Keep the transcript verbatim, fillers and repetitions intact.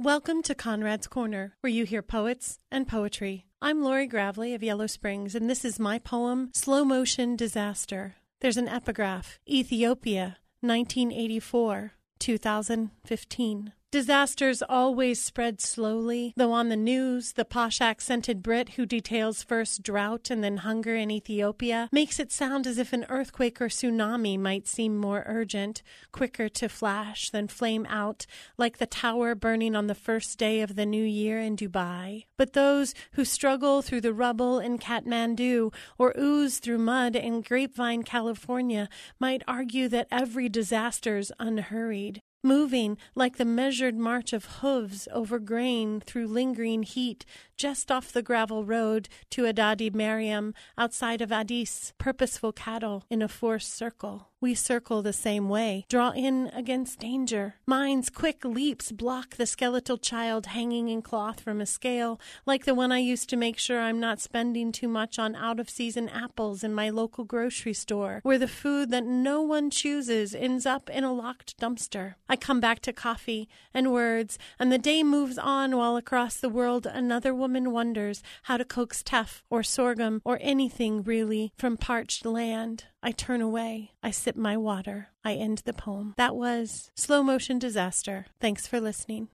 Welcome to Conrad's Corner, where you hear poets and poetry. I'm Lori Gravely of Yellow Springs, and this is my poem, Slow Motion Disaster. There's an epigraph, Ethiopia, nineteen eighty-four, two thousand fifteen. Disasters always spread slowly, though on the news, the posh-accented Brit who details first drought and then hunger in Ethiopia makes it sound as if an earthquake or tsunami might seem more urgent, quicker to flash than flame out, like the tower burning on the first day of the new year in Dubai. But those who struggle through the rubble in Kathmandu or ooze through mud in Grapevine, California, might argue that every disaster's unhurried, moving like the measured march of hooves over grain through lingering heat just off the gravel road to Adadi Mariam outside of Addis, purposeful cattle in a forced circle. We circle the same way, draw in against danger. Mind's quick leaps block the skeletal child hanging in cloth from a scale, like the one I used to make sure I'm not spending too much on out-of-season apples in my local grocery store, where the food that no one chooses ends up in a locked dumpster. I come back to coffee and words, and the day moves on while across the world another woman wonders how to coax teff or sorghum or anything really from parched land. I turn away. I sip my water. I end the poem. That was Slow Motion Disaster. Thanks for listening.